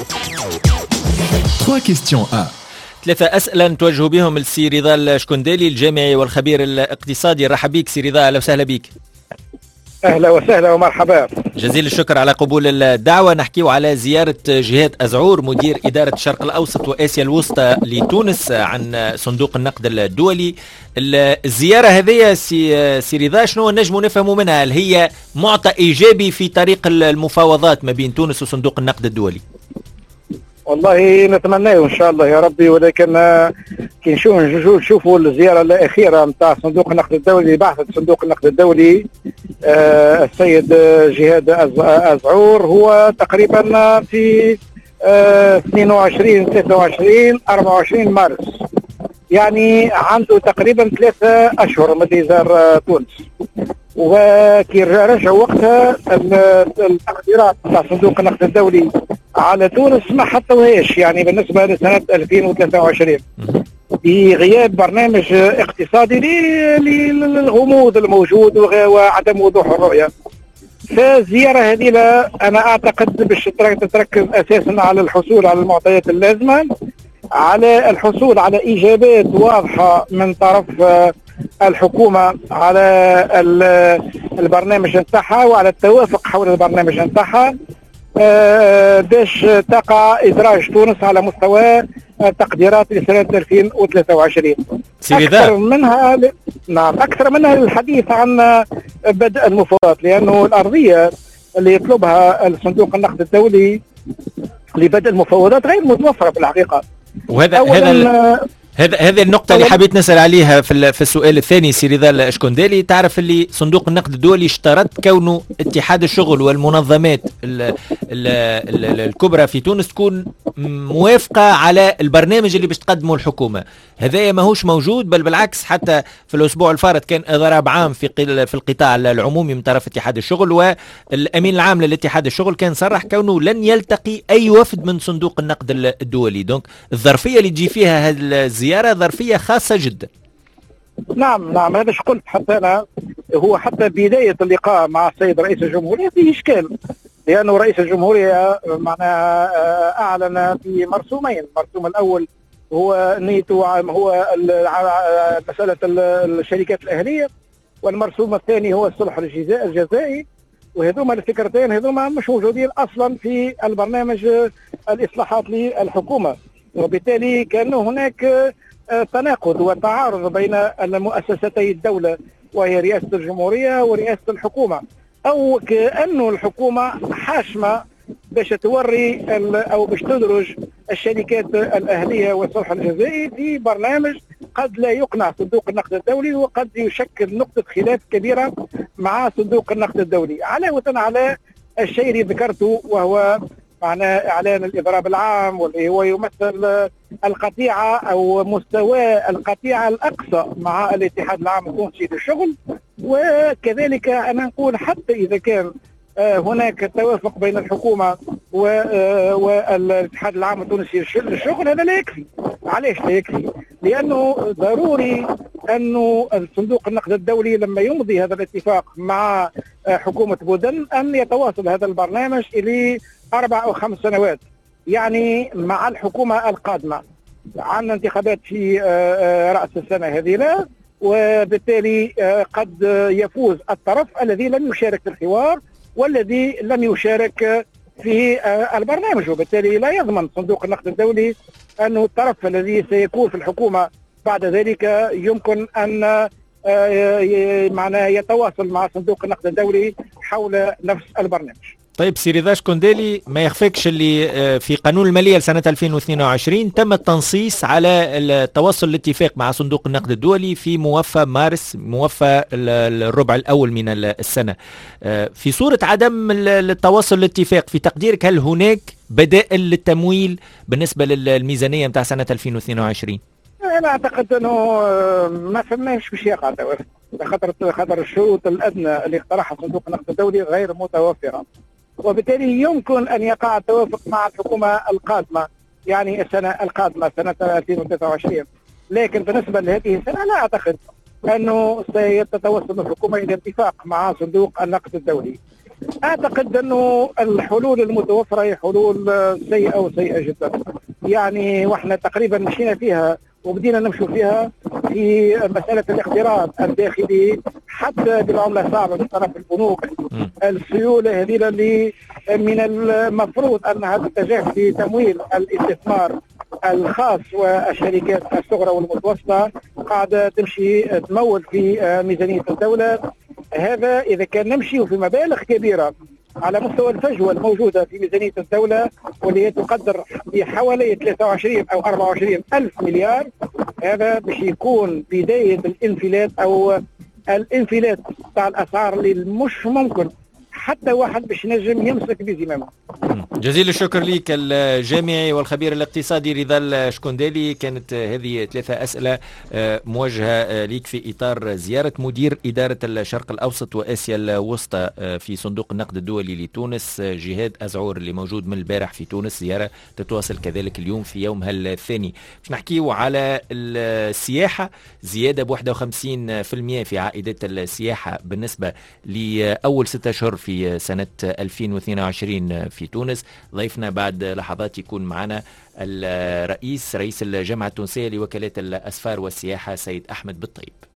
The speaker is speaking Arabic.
3 questions A. 3 أسئلة نتوجهوا بهم لسي رضا الشكندالي الجامعي والخبير الاقتصادي. رحب بك سي رضا، أهلا وسهلا بك. أهلا وسهلا ومرحبا. جزيل الشكر على قبول الدعوة. نحكيو على زيارة جهاد أزعور مدير إدارة الشرق الأوسط وآسيا الوسطى لتونس عن صندوق النقد الدولي. الزيارة هذه سي رضا شنو نجموا نفهموا منها؟ هل هي معطى إيجابي في طريق المفاوضات ما بين تونس وصندوق النقد الدولي؟ والله نتمناه ان شاء الله يا ربي، ولكن كي نشوفوا الزياره الاخيره نتاع صندوق النقد الدولي، بعثه صندوق النقد الدولي السيد جهاد أزعور هو تقريبا في 22 23 24 مارس، يعني عنده تقريبا 3 أشهر ملي زار تونس. وكي رجع وقتها التقديرات تاع صندوق النقد الدولي على تونس ما حطوهاش، يعني بالنسبه لسنه 2023 بغياب برنامج اقتصادي للغموض الموجود وعدم وضوح الرؤيه. فالزياره هذه انا اعتقد باش تركز اساسا على الحصول على المعطيات اللازمه، على الحصول على اجابات واضحه من طرف الحكومه على البرنامج نتاعها وعلى التوافق حول البرنامج نتاعها، باش تقع ادراج تونس على مستوى تقديرات لسنه 2023. اكثر منها الحديث عن بدء المفاوضات، لانه الارضيه اللي يطلبها الصندوق النقد الدولي لبدء المفاوضات غير متوفره في الحقيقه. هذه النقطة اللي حبيت نسأل عليها في السؤال الثاني سي رضا الشكندالي. تعرف اللي صندوق النقد الدولي اشترط كونه اتحاد الشغل والمنظمات الكبرى في تونس تكون موافقة على البرنامج اللي باش تقدمه الحكومة. هذا ماهوش موجود، بل بالعكس حتى في الأسبوع الفارط كان إضراب عام في القطاع العمومي من طرف اتحاد الشغل، والأمين العام للاتحاد الشغل كان صرح كونه لن يلتقي أي وفد من صندوق النقد الدولي. دونك الظرفية اللي تجي فيها هذه الزيارة ظرفية خاصة جدا. نعم هذا قلت حتى أنا، هو حتى بداية اللقاء مع السيد رئيس الجمهورية فيه إشكال، لأنه رئيس الجمهورية معناها أعلن في مرسومين. المرسوم الأول هو نيته هو مسألة الشركات الأهلية، والمرسوم الثاني هو الصلح الجزائي، وهذوما الفكرتين هذوما مش موجودين أصلا في البرنامج الإصلاحات للحكومة، وبالتالي كان هناك تناقض وتعارض بين المؤسستي الدولة وهي رئاسة الجمهورية ورئاسة الحكومة، أو كأنه الحكومة حاشمة باش توري أو باش تدرج الشركات الأهلية والصلح الجزائي في برنامج قد لا يقنع صندوق النقد الدولي، وقد يشكل نقطة خلاف كبيرة مع صندوق النقد الدولي، علاوة على الشيء اللي ذكرته وهو معناه إعلان الإضراب العام، واللي هو يمثل القطيعة أو مستوى القطيعة الأقصى مع الاتحاد العام التونسي للشغل. وكذلك أنا نقول حتى إذا كان هناك توافق بين الحكومة والاتحاد العام التونسي للشغل، هذا لا يكفي. علاش لا يكفي؟ لأنه ضروري أنه الصندوق النقد الدولي لما يمضي هذا الاتفاق مع حكومة بودن أن يتواصل هذا البرنامج إلى 4 أو 5 سنوات، يعني مع الحكومة القادمة. عندنا انتخابات في رأس السنة هذه لا، وبالتالي قد يفوز الطرف الذي لم يشارك في الحوار والذي لم يشارك في البرنامج، وبالتالي لا يضمن صندوق النقد الدولي أنه الطرف الذي سيكون في الحكومة بعد ذلك يمكن أن معناه يتواصل مع صندوق النقد الدولي حول نفس البرنامج. طيب سي رضا الشكندالي، ما يخفيكش اللي في قانون المالية لسنة 2022 تم التنصيص على التوصل الاتفاق مع صندوق النقد الدولي في موفى مارس، موفى الربع الأول من السنة. في صورة عدم التوصل الاتفاق، في تقديرك هل هناك بدائل للتمويل بالنسبة للميزانية متاع سنة 2022؟ أنا أعتقد أنه ما فماش باش يقع توافق، خاطر الشروط الأدنى اللي اقترحها صندوق النقد الدولي غير متوفرة، وبالتالي يمكن أن يقع التوافق مع الحكومة القادمة، يعني السنة القادمة سنة 2023. لكن بالنسبة لهذه السنة لا أعتقد أنه ستتوصل الحكومة إلى اتفاق مع صندوق النقد الدولي. اعتقد انه الحلول المتوفره هي حلول سيئه وسيئه جدا. يعني واحنا تقريبا مشينا فيها وبدينا نمشوا فيها في مساله الاقتراض الداخلي حتى بالعمله الصعبه من طرف البنوك. السيوله هذه اللي من المفروض انها تتجه في تمويل الاستثمار الخاص والشركات الصغرى والمتوسطه قاعده تمشي تمول في ميزانيه الدوله. هذا اذا كان نمشي في مبالغ كبيره على مستوى الفجوه الموجوده في ميزانيه الدوله واللي تقدر بحوالي 23 او 24 الف مليار، هذا باش يكون بدايه الانفلات او الانفلات تاع الاسعار اللي مش ممكن حتى واحد باش نجم يمسك بزمامه. جزيل الشكر لك الجامعي والخبير الاقتصادي رضا الشكندالي. كانت هذه 3 أسئلة موجهة لك في إطار زيارة مدير إدارة الشرق الأوسط وآسيا الوسطى في صندوق النقد الدولي لتونس جهاد أزعور اللي موجود من البارح في تونس، زيارة تتواصل كذلك اليوم في يومها الثاني. باش نحكيو على السياحة، زيادة ب51% في عائدات السياحة بالنسبة لأول 6 أشهر في سنة 2022 في تونس. ضيفنا بعد لحظات يكون معنا رئيس الجامعة التونسية لوكالات الأسفار والسياحة سيد أحمد بالطيب.